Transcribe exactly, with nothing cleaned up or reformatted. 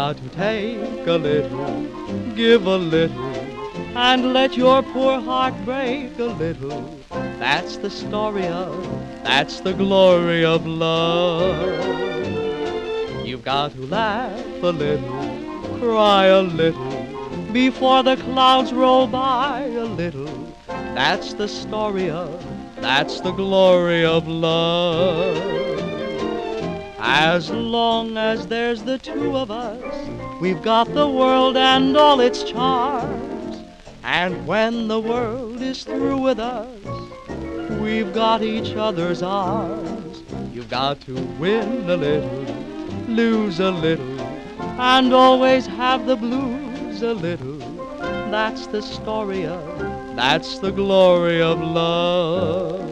got to take a little, give a little, and let your poor heart break a little. That's the story of, that's the glory of love. You've got to laugh a little, cry a little, before the clouds roll by a little. That's the story of, that's the glory of love. As long as there's the two of us, we've got the world and all its charms. And when the world is through with us, we've got each other's arms. You've got to win a little, lose a little, and always have the blues a little. That's the story of, that's the glory of love.